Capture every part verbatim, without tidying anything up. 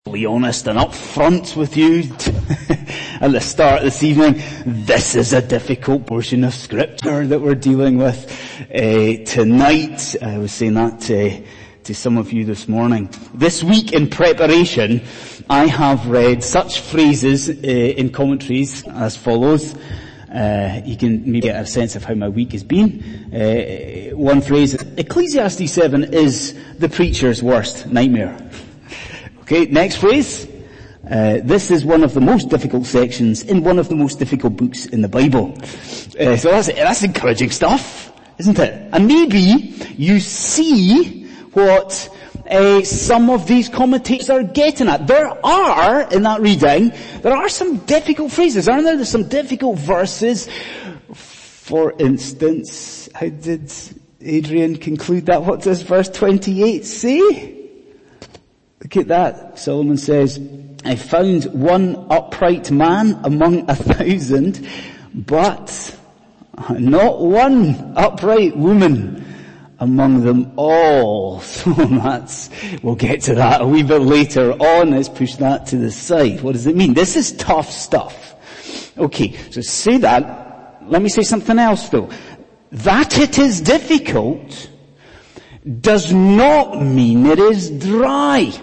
Be honest and upfront with you at the start this evening. This is a difficult portion of scripture that we're dealing with uh, tonight. I was saying that to, to some of you this morning. This week in preparation, I have read such phrases uh, in commentaries as follows. Uh, you can maybe get a sense of how my week has been. Uh, one phrase, Ecclesiastes seven is the preacher's worst nightmare. Okay, next phrase. Uh, this is one of the most difficult sections in one of the most difficult books in the Bible. Uh, so that's, that's encouraging stuff, isn't it? And maybe you see what uh, some of these commentators are getting at. There are, in that reading, there are some difficult phrases, aren't there? There's some difficult verses. For instance, how did Adrian conclude that? What does verse twenty-eight say? Look at that. Solomon says, I found one upright man among a thousand, but not one upright woman among them all. So that's, we'll get to that a wee bit later on. Let's push that to the side. What does it mean? This is tough stuff. Okay, so say that. Let me say something else though. That it is difficult does not mean it is dry.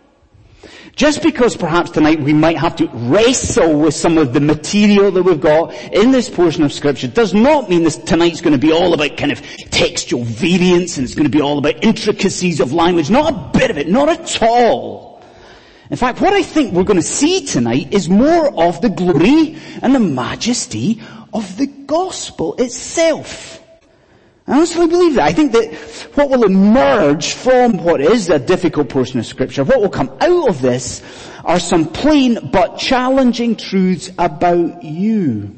Just because perhaps tonight we might have to wrestle with some of the material that we've got in this portion of scripture does not mean this tonight's going to be all about kind of textual variance and it's going to be all about intricacies of language. Not a bit of it, not at all. In fact, what I think we're going to see tonight is more of the glory and the majesty of the gospel itself. I honestly believe that. I think that what will emerge from what is a difficult portion of scripture, what will come out of this are some plain but challenging truths about you.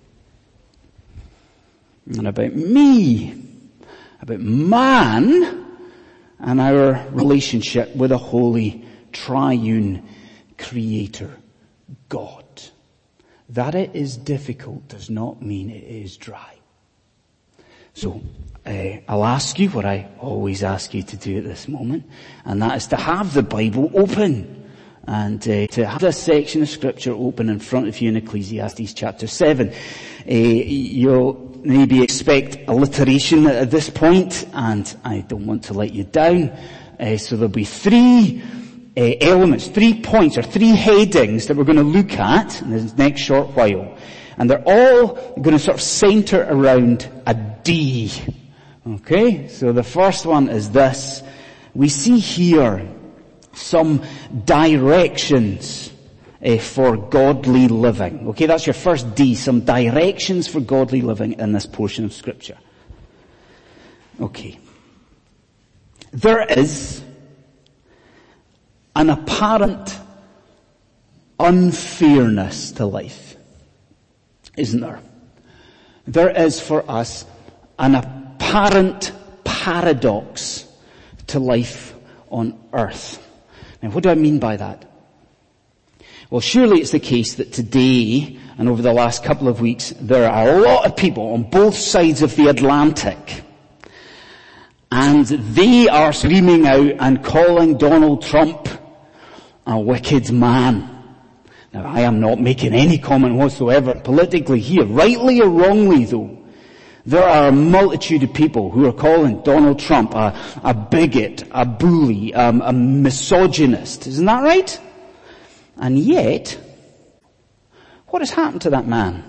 And about me. About man and our relationship with a holy triune creator, God. That it is difficult does not mean it is dry. So, uh, I'll ask you what I always ask you to do at this moment, and that is to have the Bible open, and uh, to have this section of scripture open in front of you in Ecclesiastes chapter seven. Uh, you'll maybe expect alliteration at this point, and I don't want to let you down. Uh, so there'll be three uh, elements, three points, or three headings that we're going to look at in this next short while. And they're all going to sort of center around a D. Okay? So the first one is this. We see here some directions uh, for godly living. Okay, that's your first D. Some directions for godly living in this portion of scripture. Okay. There is an apparent unfairness to life. Isn't there? There is for us an apparent paradox to life on earth. Now what do I mean by that? Well, surely it's the case that today and over the last couple of weeks there are a lot of people on both sides of the Atlantic, and they are screaming out and calling Donald Trump a wicked man. Now, I am not making any comment whatsoever politically here. Rightly or wrongly, though, there are a multitude of people who are calling Donald Trump a, a bigot, a bully, um, a misogynist. Isn't that right? And yet, what has happened to that man?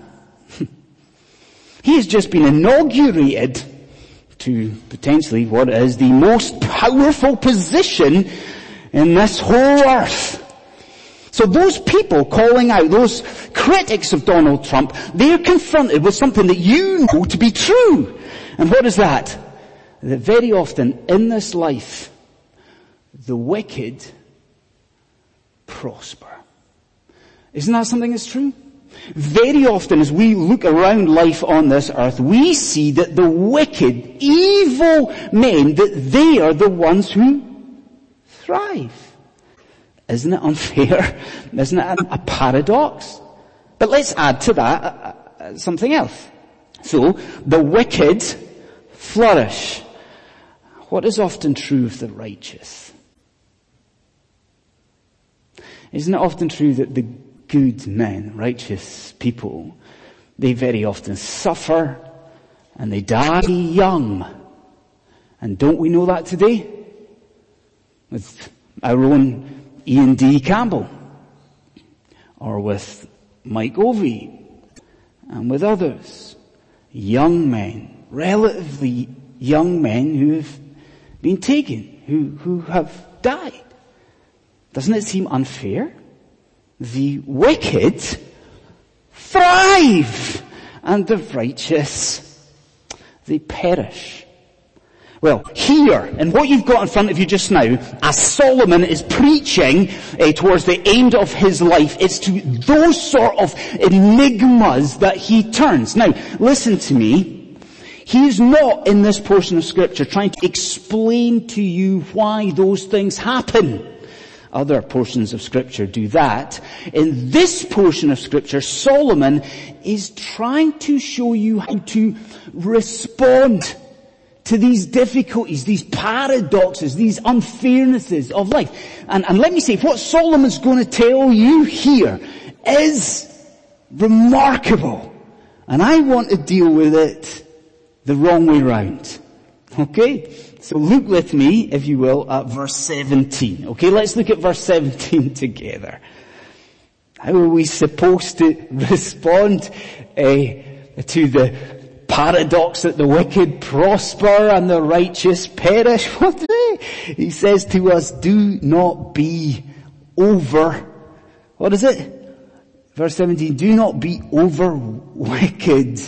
He has just been inaugurated to potentially what is the most powerful position in this whole earth. So those people calling out, those critics of Donald Trump, they're confronted with something that you know to be true. And what is that? That very often in this life, the wicked prosper. Isn't that something that's true? Very often as we look around life on this earth, we see that the wicked, evil men, that they are the ones who thrive. Isn't it unfair? Isn't it a paradox? But let's add to that uh, uh, something else. So, the wicked flourish. What is often true of the righteous? Isn't it often true that the good men, righteous people, they very often suffer and they die young? And don't we know that today? With our own Ian D. Campbell, or with Mike Ovey, and with others. Young men, relatively young men who have been taken, who, who have died. Doesn't it seem unfair? The wicked thrive, and the righteous, they perish. Well, here, and what you've got in front of you just now, as Solomon is preaching uh, towards the end of his life, it's to those sort of enigmas that he turns. Now, listen to me. He is not in this portion of scripture trying to explain to you why those things happen. Other portions of scripture do that. In this portion of scripture, Solomon is trying to show you how to respond to these difficulties, these paradoxes, these unfairnesses of life. And, and let me say, what Solomon's going to tell you here is remarkable. And I want to deal with it the wrong way round. Okay? So look with me, if you will, at verse seventeen. Okay, let's look at verse seventeen together. How are we supposed to respond uh, to the paradox that the wicked prosper and the righteous perish? What today? He says to us, do not be over, what is it? Verse seventeen, do not be over wicked.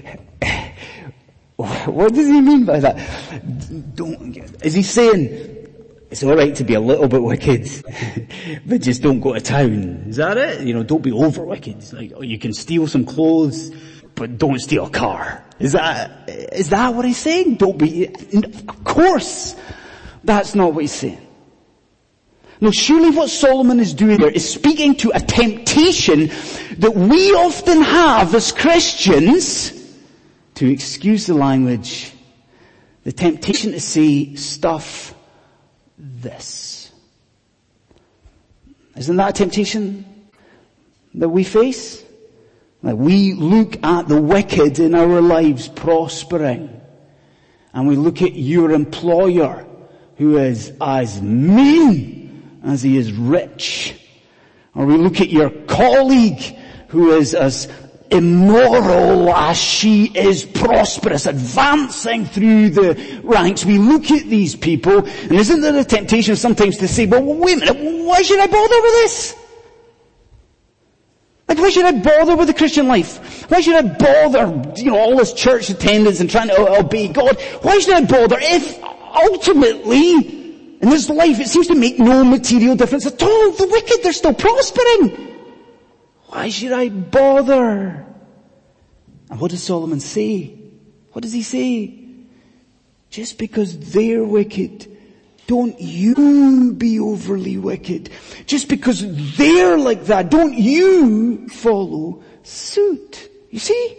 What does he mean by that? Don't, is he saying, it's alright to be a little bit wicked, but just don't go to town? Is that it? You know, don't be over wicked. It's like, oh, you can steal some clothes, but don't steal a car. Is that, is that what he's saying? Don't be, of course, that's not what he's saying. No, surely what Solomon is doing here is speaking to a temptation that we often have as Christians, to excuse the language, the temptation to say stuff this. Isn't that a temptation that we face? Like we look at the wicked in our lives prospering, and we look at your employer who is as mean as he is rich, or we look at your colleague who is as immoral as she is prosperous, advancing through the ranks. We look at these people, and isn't there a temptation sometimes to say, well, wait a minute, why should I bother with this? Like, why should I bother with the Christian life? Why should I bother, you know, all this church attendance and trying to obey God? Why should I bother if ultimately, in this life, it seems to make no material difference at all? The wicked, they're still prospering. Why should I bother? And what does Solomon say? What does he say? Just because they're wicked, don't you be overly wicked. Just because they're like that, don't you follow suit. You see?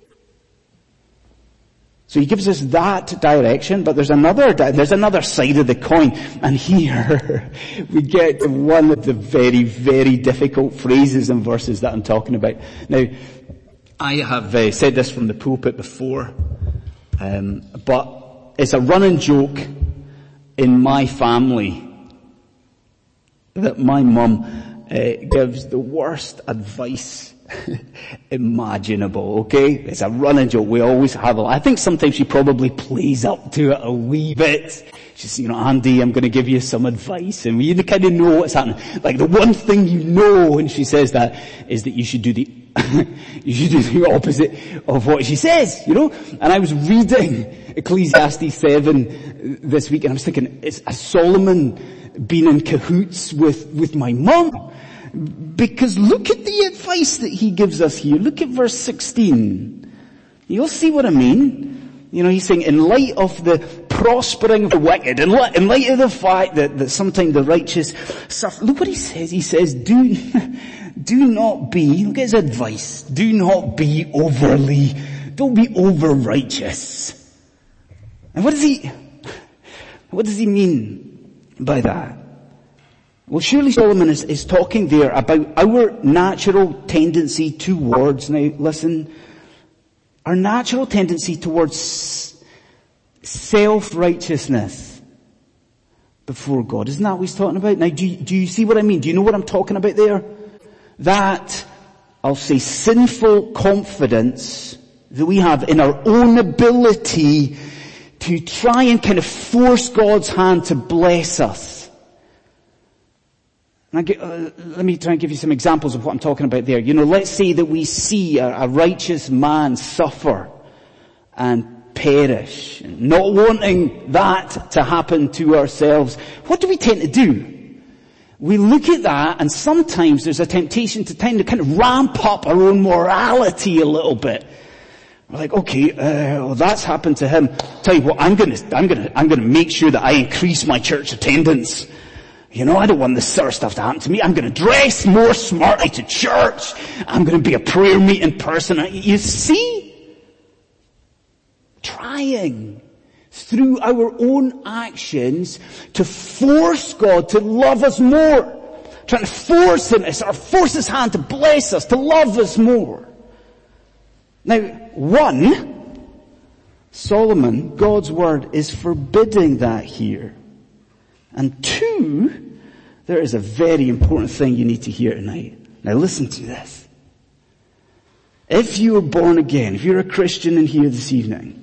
So he gives us that direction, but there's another, there's another side of the coin. And here we get to one of the very, very difficult phrases and verses that I'm talking about. Now, I have uh, said this from the pulpit before, um, but it's a running joke in my family that my mum uh, gives the worst advice imaginable, okay? It's a running joke. We always have a, I think sometimes she probably plays up to it a wee bit. She's, you know, Andy, I'm going to give you some advice, and you kind of know what's happening. Like the one thing you know when she says that is that you should do the, you should do the opposite of what she says, you know? And I was reading Ecclesiastes seven this week, and I was thinking, is has Solomon been in cahoots with, with my mum? Because look at the advice that he gives us here. Look at verse sixteen. You'll see what I mean. You know, he's saying, in light of the prospering of the wicked, in light, in light of the fact that, that sometimes the righteous suffer. Look what he says. He says, do, do not be, look at his advice, do not be overly, don't be over righteous. And what does he, what does he mean by that? Well, surely Solomon is, is talking there about our natural tendency towards, now listen, our natural tendency towards self-righteousness before God. Isn't that what he's talking about? Now, do you, do you see what I mean? Do you know what I'm talking about there? That, I'll say, sinful confidence that we have in our own ability to try and kind of force God's hand to bless us. And I get, uh, let me try and give you some examples of what I'm talking about there. You know, let's say that we see a, a righteous man suffer and perish, not wanting that to happen to ourselves. What do we tend to do? We look at that, and sometimes there's a temptation to tend to kind of ramp up our own morality a little bit. We're like, okay, uh, well that's happened to him. Tell you what, I'm gonna, I'm gonna, I'm gonna make sure that I increase my church attendance. You know, I don't want this sort of stuff to happen to me. I'm gonna dress more smartly to church. I'm gonna be a prayer meeting person. You see? Trying through our own actions to force God to love us more. Trying to force him, or force his hand to bless us, to love us more. Now, one, Solomon, God's word, is forbidding that here. And two, there is a very important thing you need to hear tonight. Now listen to this. If you are born again, if you're a Christian in here this evening,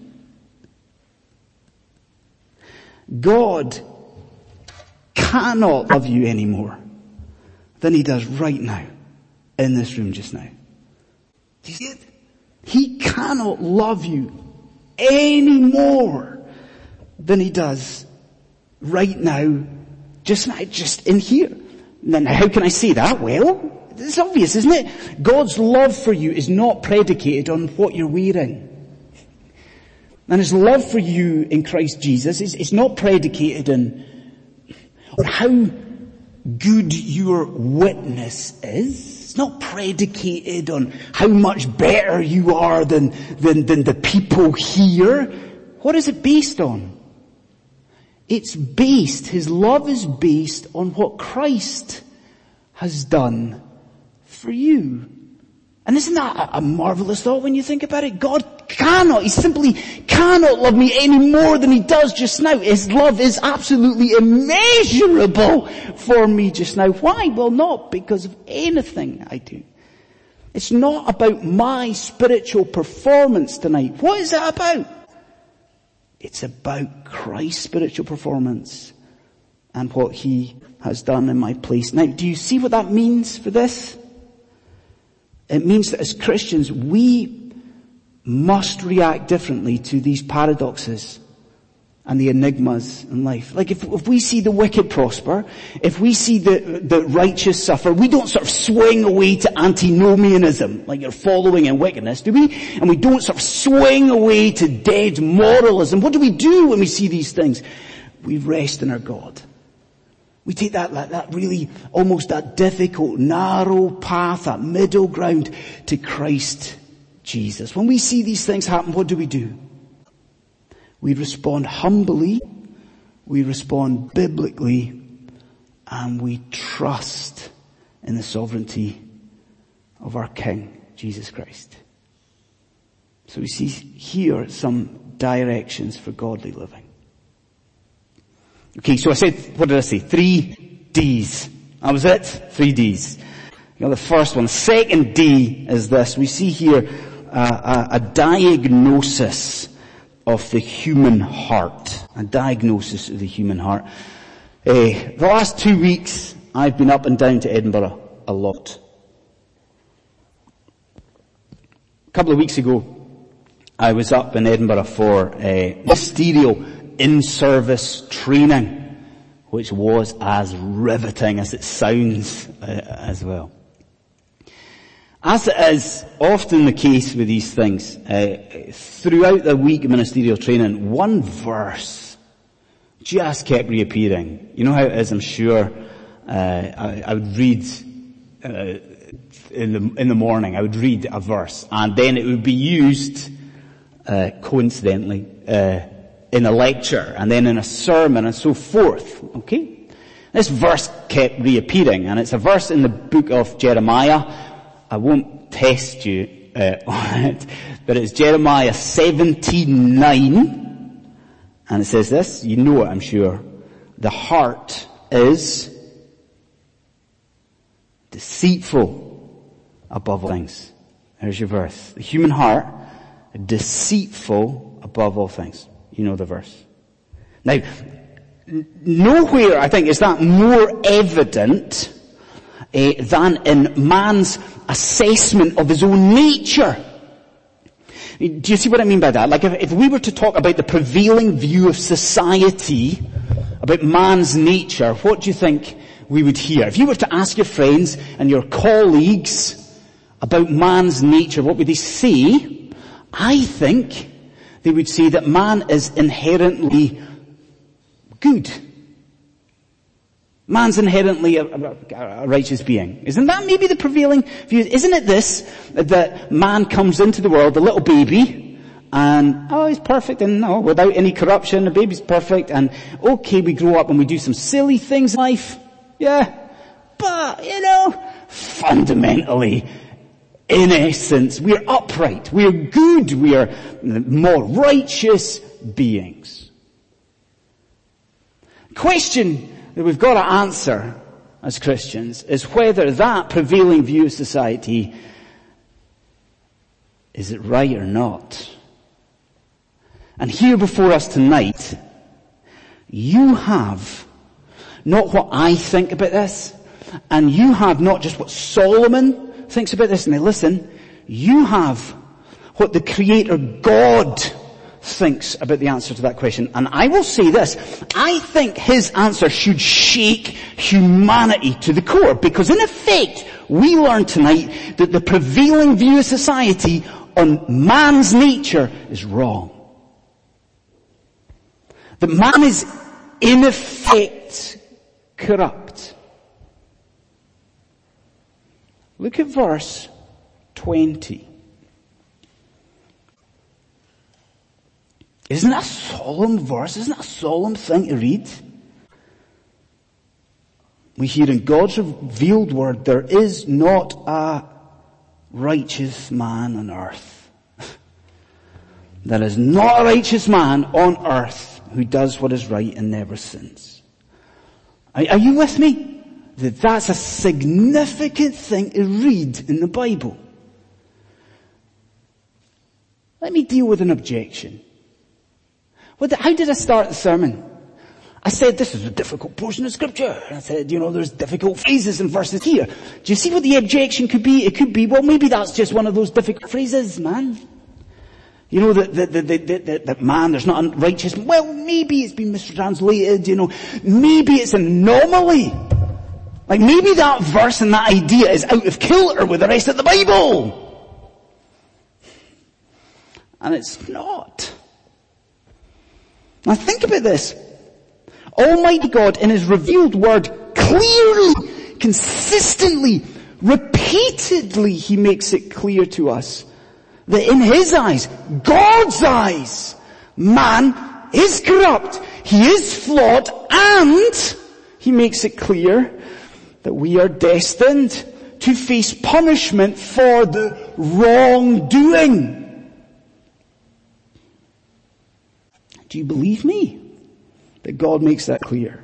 God cannot love you any more than he does right now in this room just now. Do you see it? He cannot love you any more than he does right now, just now, just in here. Now, how can I say that? Well, it's obvious, isn't it? God's love for you is not predicated on what you're wearing. And his love for you in Christ Jesus is, is not predicated on, on how good your witness is. It's not predicated on how much better you are than, than, than the people here. What is it based on? It's based, his love is based on what Christ has done for you. And isn't that a, a marvelous thought when you think about it? God cannot, he simply cannot love me any more than he does just now. His love is absolutely immeasurable for me just now. Why? Well, not because of anything I do. It's not about my spiritual performance tonight. What is it about? It's about Christ's spiritual performance and what he has done in my place. Now, do you see what that means for this? It means that as Christians, we must react differently to these paradoxes and the enigmas in life. Like if, if we see the wicked prosper, if we see the, the righteous suffer, we don't sort of swing away to antinomianism, like you're following in wickedness, do we? And we don't sort of swing away to dead moralism. What do we do when we see these things? We rest in our God. We take that, that, that really, almost that difficult, narrow path, that middle ground to Christ Jesus. When we see these things happen, what do we do? We respond humbly, we respond biblically, and we trust in the sovereignty of our King, Jesus Christ. So we see here some directions for godly living. Okay, so I said, what did I say? Three D's. That was it? Three D's. You know, the first one. The second D is this. We see here uh, a, a diagnosis of the human heart. A diagnosis of the human heart. Uh, the last two weeks, I've been up and down to Edinburgh a lot. A couple of weeks ago, I was up in Edinburgh for uh, ministerial in-service training, which was as riveting as it sounds uh, as well. As it is often the case with these things, uh, throughout the week of ministerial training, one verse just kept reappearing. You know how it is, I'm sure. Uh, I, I would read uh, in the in the morning. I would read a verse, and then it would be used uh, coincidentally uh, in a lecture, and then in a sermon, and so forth. Okay, This verse kept reappearing, and it's a verse in the book of Jeremiah. I won't test you uh, on it, but it's Jeremiah seventeen nine, and it says this, you know it, I'm sure. The heart is deceitful above all things. There's your verse. The human heart, deceitful above all things. You know the verse. Now, nowhere, I think, is that more evident uh, than in man's assessment of his own nature. Do you see what I mean by that? Like if, if we were to talk about the prevailing view of society, about man's nature, what do you think we would hear? If you were to ask your friends and your colleagues about man's nature, what would they say? I think they would say that man is inherently good. Man's inherently a, a, a righteous being. Isn't that maybe the prevailing view? Isn't it this, that man comes into the world, a little baby, and, oh, he's perfect, and no, without any corruption, the baby's perfect, and okay, we grow up and we do some silly things in life, yeah, but, you know, fundamentally, in essence, we're upright, we're good, we're more righteous beings. Question that we've got to answer as Christians is whether that prevailing view of society, is it right or not? And here before us tonight, you have not what I think about this, and you have not just what Solomon thinks about this. Now listen, you have what the Creator God thinks about the answer to that question. And I will say this, I think his answer should shake humanity to the core, because in effect, we learn tonight that the prevailing view of society on man's nature is wrong. That man is in effect corrupt. Look at verse twenty. Isn't that a solemn verse? Isn't that a solemn thing to read? We hear in God's revealed word, there is not a righteous man on earth. There is not a righteous man on earth who does what is right and never sins. Are, are you with me? That that's a significant thing to read in the Bible. Let me deal with an objection. What the, how did I start the sermon? I said this is a difficult portion of scripture. I said, you know, there's difficult phrases and verses here. Do you see what the objection could be? It could be, well, maybe that's just one of those difficult phrases, man. You know, that, that, that, that, that, that man, there's not a righteous, well, maybe it's been mistranslated, you know, maybe it's an anomaly. Like maybe that verse and that idea is out of kilter with the rest of the Bible. And it's not. Now think about this. Almighty God in His revealed word clearly, consistently, repeatedly He makes it clear to us that in His eyes, God's eyes, man is corrupt, he is flawed, and He makes it clear that we are destined to face punishment for the wrongdoing. Do you believe me? That God makes that clear.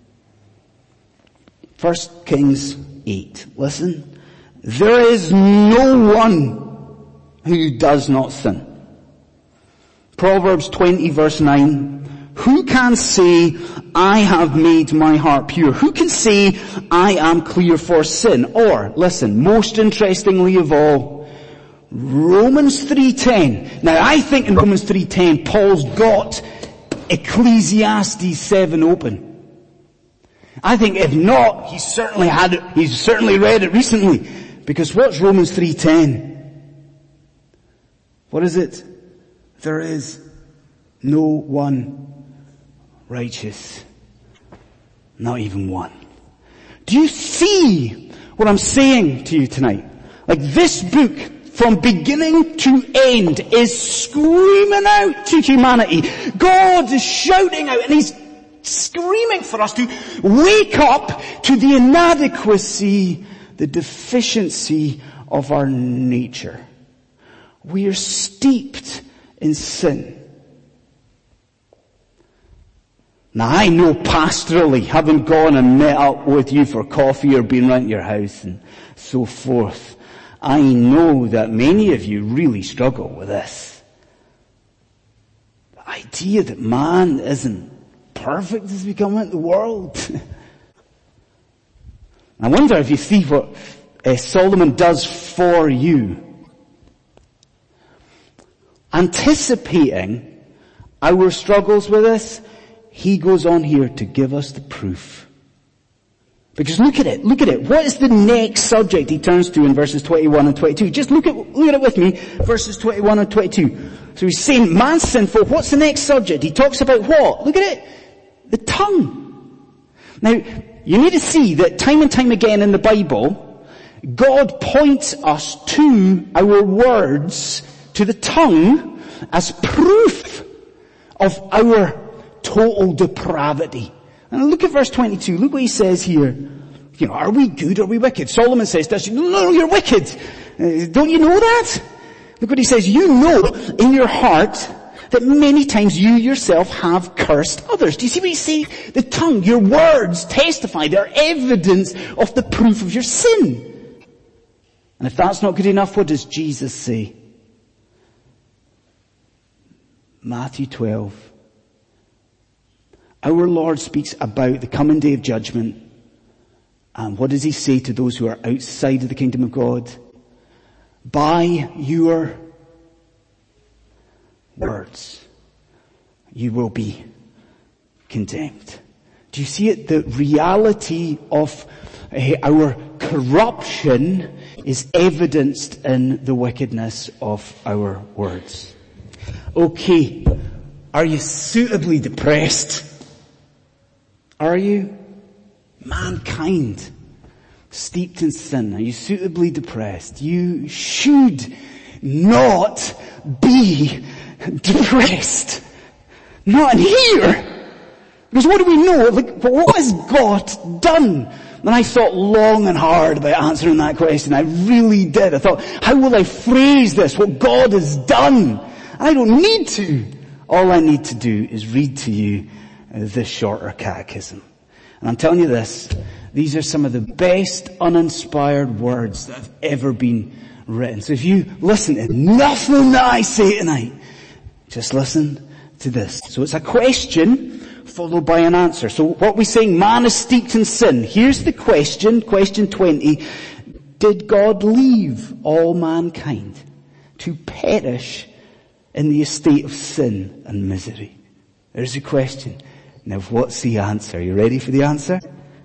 First Kings eight. Listen. There is no one who does not sin. Proverbs twenty verse nine. Who can say, I have made my heart pure? Who can say, I am clear for sin? Or, listen, most interestingly of all, Romans three ten. Now I think in Romans three ten, Paul's got Ecclesiastes seven open. I think if not, he's certainly had it, he's certainly read it recently. Because what's Romans three ten? What is it? There is no one righteous. Not even one. Do you see what I'm saying to you tonight? Like this book, from beginning to end, is screaming out to humanity. God is shouting out, and He's screaming for us to wake up to the inadequacy, the deficiency of our nature. We are steeped in sin. Now I know pastorally, having gone and met up with you for coffee or been around your house and so forth, I know that many of you really struggle with this. The idea that man isn't perfect as we come into the world. I wonder if you see what uh, Solomon does for you. Anticipating our struggles with this, he goes on here to give us the proof. Because look at it, look at it. What is the next subject he turns to in verses twenty-one and twenty-two? Just look at, look at it with me, verses twenty-one and twenty-two. So he's saying man's sinful. What's the next subject? He talks about what? Look at it. The tongue. Now, you need to see that time and time again in the Bible, God points us to our words, to the tongue, as proof of our total depravity. And look at verse twenty-two. Look what he says here. You know, are we good or are we wicked? Solomon says this, no, no, you're wicked. Uh, don't you know that? Look what he says. You know in your heart that many times you yourself have cursed others. Do you see what he's saying? The tongue, your words testify. They're evidence of the proof of your sin. And if that's not good enough, what does Jesus say? Matthew twelve. Our Lord speaks about the coming day of judgment. And what does he say to those who are outside of the kingdom of God? By your words, you will be condemned. Do you see it? The reality of uh, our corruption is evidenced in the wickedness of our words. Okay, are you suitably depressed? Are you? Mankind, steeped in sin. Are you suitably depressed? You should not be depressed. Not in here. Because what do we know? Like, what has God done? And I thought long and hard about answering that question. I really did. I thought, how will I phrase this? What God has done? I don't need to. All I need to do is read to you this shorter catechism. And I'm telling you this, these are some of the best uninspired words that have ever been written. So if you listen to nothing that I say tonight, just listen to this. So it's a question followed by an answer. So what we're saying, man is steeped in sin. Here's the question, question twenty. Did God leave all mankind to perish in the estate of sin and misery? There's a question. Now what's the answer? Are you ready for the answer?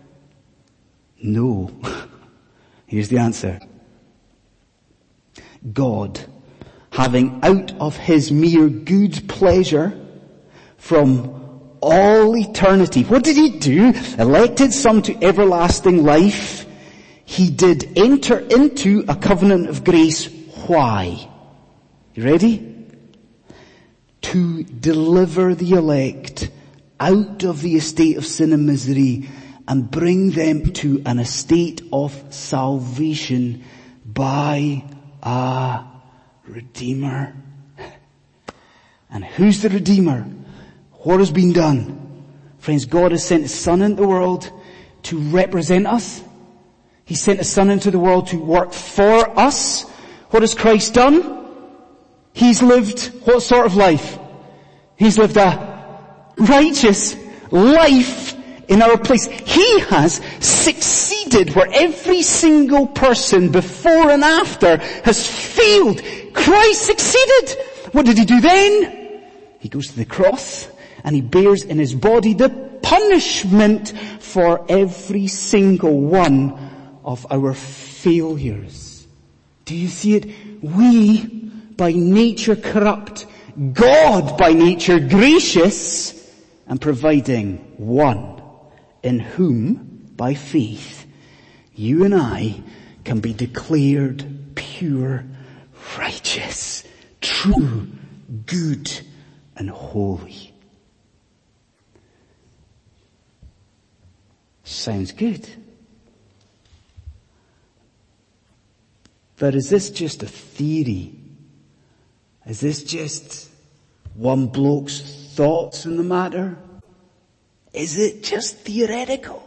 No. Here's the answer. God, having out of his mere good pleasure from all eternity, what did he do? Elected some to everlasting life. He did enter into a covenant of grace. Why? You ready? To deliver the elect out of the estate of sin and misery and bring them to an estate of salvation by a Redeemer. And who's the Redeemer? What has been done? Friends, God has sent his Son into the world to represent us. He sent his Son into the world to work for us. What has Christ done? He's lived what sort of life? He's lived a righteous life in our place. He has succeeded where every single person before and after has failed. Christ succeeded. What did he do then? He goes to the cross and he bears in his body the punishment for every single one of our failures. Do you see it? We, by nature corrupt, God by nature gracious, and providing one in whom, by faith, you and I can be declared pure, righteous, true, good, and holy. Sounds good. But is this just a theory? Is this just one bloke's thoughts on the matter? Is it just theoretical?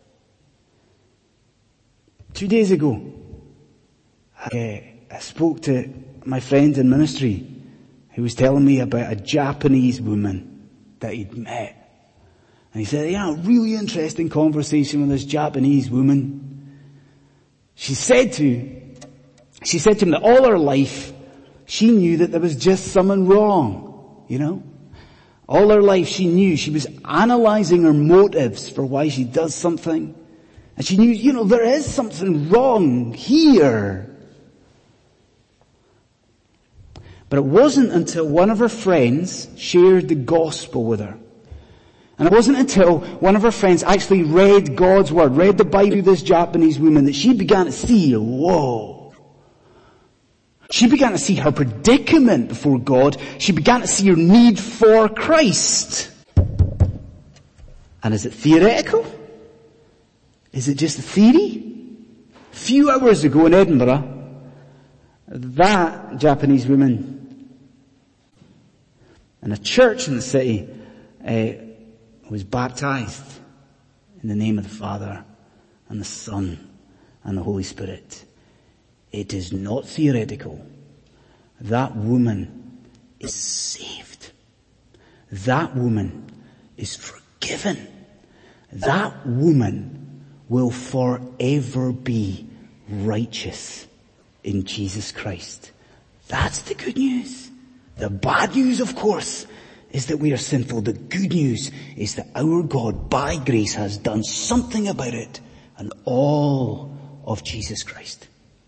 Two days ago, I, I spoke to my friend in ministry who was telling me about a Japanese woman that he'd met. And he said, yeah, a really interesting conversation with this Japanese woman. She said to, she said to him that all her life, she knew that there was just something wrong, you know? All her life she knew, she was analyzing her motives for why she does something. And she knew, you know, there is something wrong here. But it wasn't until one of her friends shared the gospel with her. And it wasn't until one of her friends actually read God's word, read the Bible to this Japanese woman, that she began to see, whoa. She began to see her predicament before God. She began to see her need for Christ. And is it theoretical? Is it just a theory? A few hours ago in Edinburgh, that Japanese woman in a church in the city uh, was baptized in the name of the Father and the Son and the Holy Spirit. It is not theoretical. That woman is saved. That woman is forgiven. That woman will forever be righteous in Jesus Christ. That's the good news. The bad news, of course, is that we are sinful. The good news is that our God, by grace, has done something about it, and all of Jesus Christ.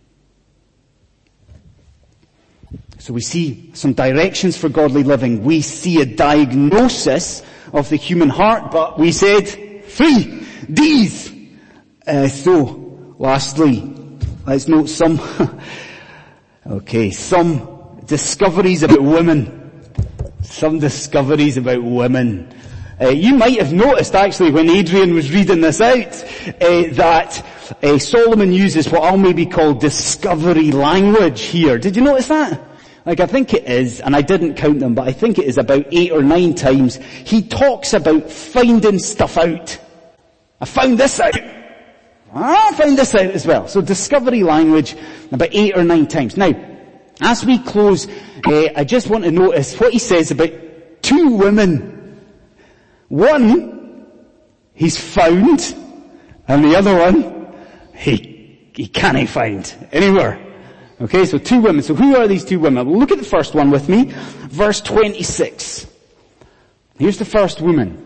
So we see some directions for godly living. We see a diagnosis of the human heart, but we said three D's. Uh, so, lastly, let's note some, okay, some discoveries about women. Some discoveries about women. Uh, you might have noticed actually when Adrian was reading this out, uh, that uh, Solomon uses what I'll maybe call discovery language here. Did you notice that? Like I think it is, and I didn't count them, but I think it is about eight or nine times. He talks about finding stuff out. I found this out. I found this out as well. So discovery language about eight or nine times. Now, as we close, uh, I just want to notice what he says about two women. One, he's found, and the other one, he, he can't find anywhere. Okay, so two women. So who are these two women? Well, look at the first one with me. Verse twenty-six. Here's the first woman.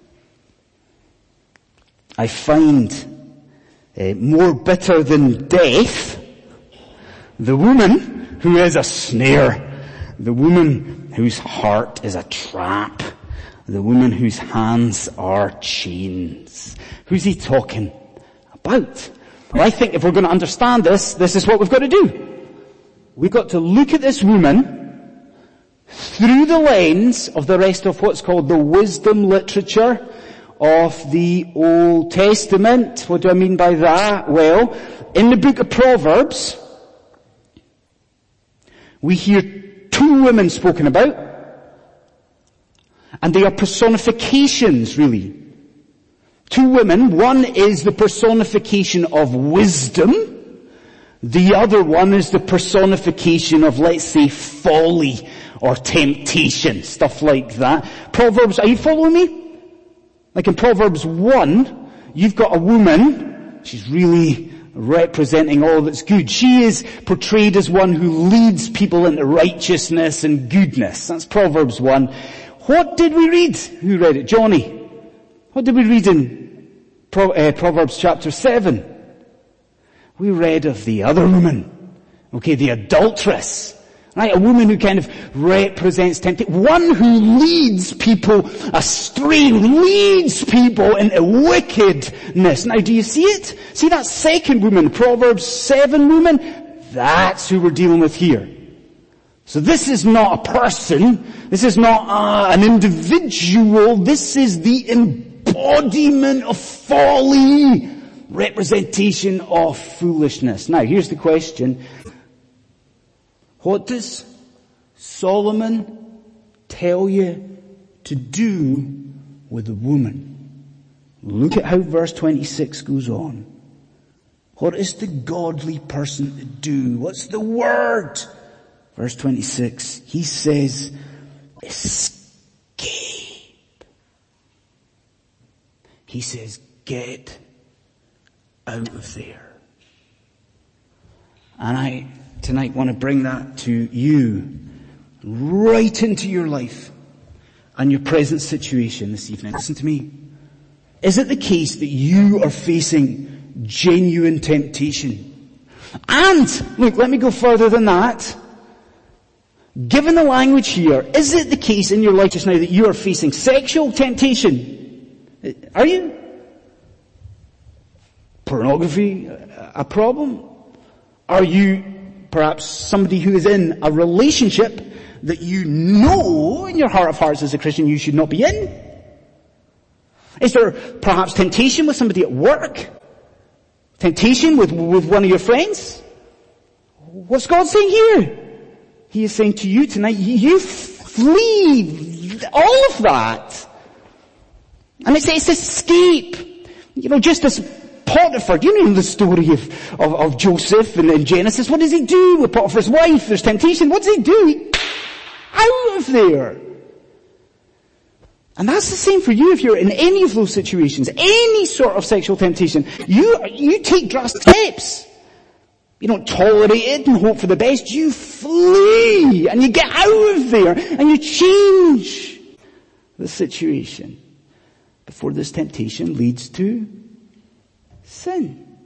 I find uh, more bitter than death the woman who is a snare, the woman whose heart is a trap, the woman whose hands are chains. Who's he talking about? Well, I think if we're going to understand this, this is what we've got to do. We've got to look at this woman through the lens of the rest of what's called the wisdom literature of the Old Testament. What do I mean by that? Well, in the book of Proverbs, we hear two women spoken about, and they are personifications, really. Two women. One is the personification of wisdom. The other one is the personification of, let's say, folly or temptation, stuff like that. Proverbs, are you following me? Like in Proverbs one, you've got a woman, she's really representing all that's good. She is portrayed as one who leads people into righteousness and goodness. That's Proverbs one. What did we read? Who read it? Johnny. What did we read in Pro, uh, Proverbs chapter seven? We read of the other woman. Okay, the adulteress. Right, a woman who kind of represents temptation. One who leads people astray, leads people into wickedness. Now, do you see it? See that second woman, Proverbs seven woman? That's who we're dealing with here. So this is not a person. This is not uh, an individual. This is the embodiment embodiment of folly, representation of foolishness. Now, here's the question. What does Solomon tell you to do with a woman? Look at how verse twenty-six goes on. What is the godly person to do? What's the word? Verse twenty-six, he says, escape. He says, get out of there. And I tonight want to bring that to you, right into your life and your present situation this evening. Listen to me. Is it the case that you are facing genuine temptation? And, look, let me go further than that. Given the language here, is it the case in your life just now that you are facing sexual temptation? Are you? Pornography a problem? Are you perhaps somebody who is in a relationship that you know in your heart of hearts as a Christian you should not be in? Is there perhaps temptation with somebody at work? Temptation with, with one of your friends? What's God saying here? He is saying to you tonight, you flee all of that. And it says escape. You know, just as Potiphar, do you know the story of, of, of Joseph in, in Genesis? What does he do with Potiphar's wife? There's temptation. What does he do? He, out of there. And that's the same for you if you're in any of those situations, any sort of sexual temptation. You, you take drastic steps. You don't tolerate it and hope for the best. You flee and you get out of there and you change the situation before this temptation leads to sin.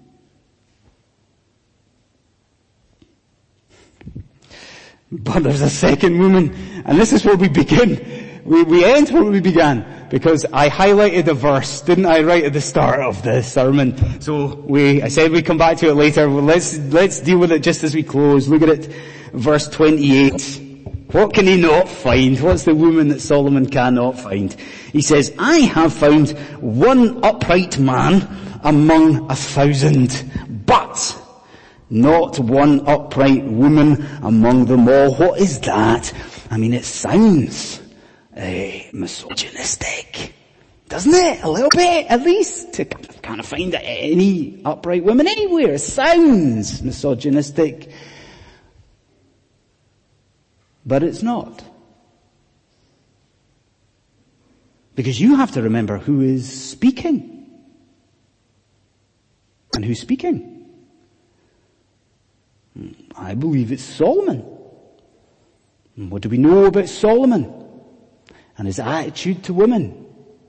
But there's a second woman, and this is where we begin. We, we end where we began, because I highlighted a verse, didn't I, right at the start of the sermon. So we, I said we'd come back to it later. Well, let's, let's deal with it just as we close. Look at it, verse twenty-eight. What can he not find? What's the woman that Solomon cannot find? He says, I have found one upright man among a thousand, but not one upright woman among them all. What is that? I mean, it sounds uh, misogynistic, doesn't it? A little bit, at least. To kind of find any upright woman anywhere. It sounds misogynistic. But it's not. Because you have to remember who is speaking. And who's speaking? I believe it's Solomon. And what do we know about Solomon and his attitude to women?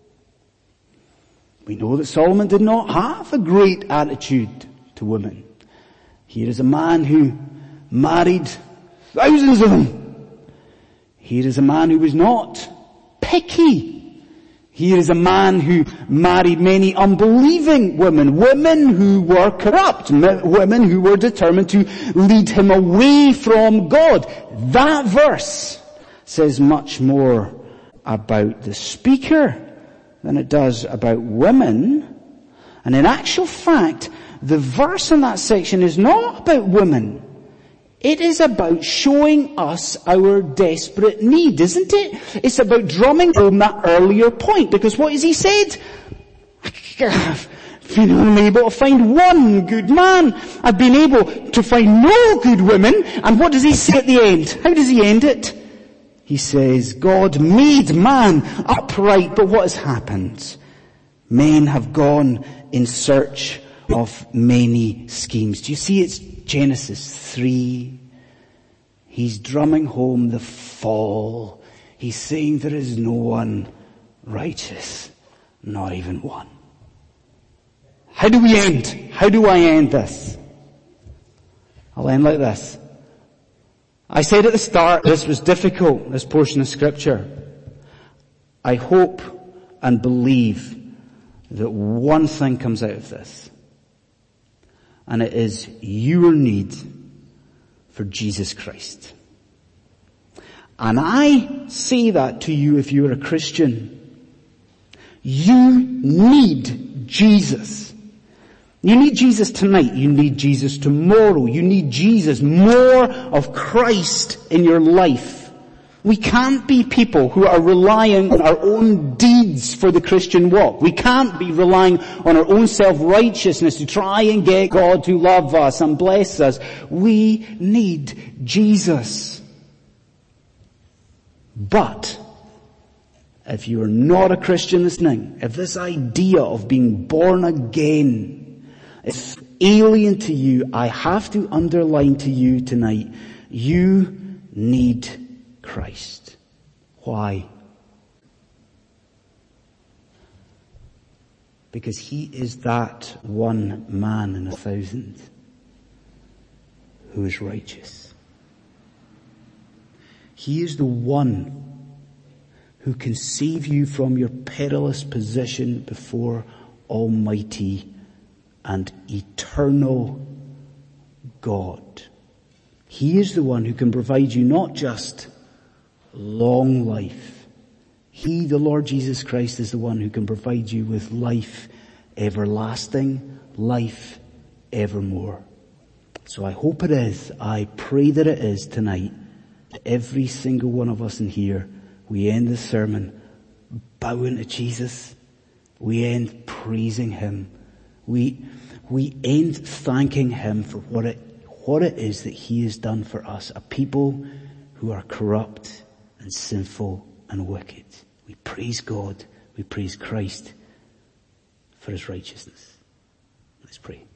We know that Solomon did not have a great attitude to women. Here is a man who married thousands of them. Here is a man who was not picky. Here is a man who married many unbelieving women, women who were corrupt, women who were determined to lead him away from God. That verse says much more about the speaker than it does about women. And in actual fact, the verse in that section is not about women. It is about showing us our desperate need, isn't it? It's about drumming home that earlier point, because what has he said? I've been only able to find one good man. I've been able to find no good women. And what does he say at the end? How does he end it? He says, God made man upright, but what has happened? Men have gone in search of many schemes. Do you see it's Genesis three? He's drumming home the fall. He's saying there is no one righteous, not even one. How do we end? How do I end this? I'll end like this. I said at the start this was difficult, this portion of scripture. I hope and believe that one thing comes out of this. And it is your need for Jesus Christ. And I say that to you if you're a Christian. You need Jesus. You need Jesus tonight. You need Jesus tomorrow. You need Jesus, more of Christ in your life. We can't be people who are relying on our own deeds for the Christian walk. We can't be relying on our own self-righteousness to try and get God to love us and bless us. We need Jesus. But if you are not a Christian listening, if this idea of being born again is alien to you, I have to underline to you tonight, you need Christ. Why? Because he is that one man in a thousand who is righteous. He is the one who can save you from your perilous position before Almighty and eternal God. He is the one who can provide you not just long life. He, the Lord Jesus Christ, is the one who can provide you with life everlasting, life evermore. So I hope it is, I pray that it is tonight, that every single one of us in here, we end this sermon bowing to Jesus. We end praising him. We, we end thanking him for what it, what it is that he has done for us, a people who are corrupt and sinful and wicked. We praise God. We praise Christ for his righteousness. Let's pray.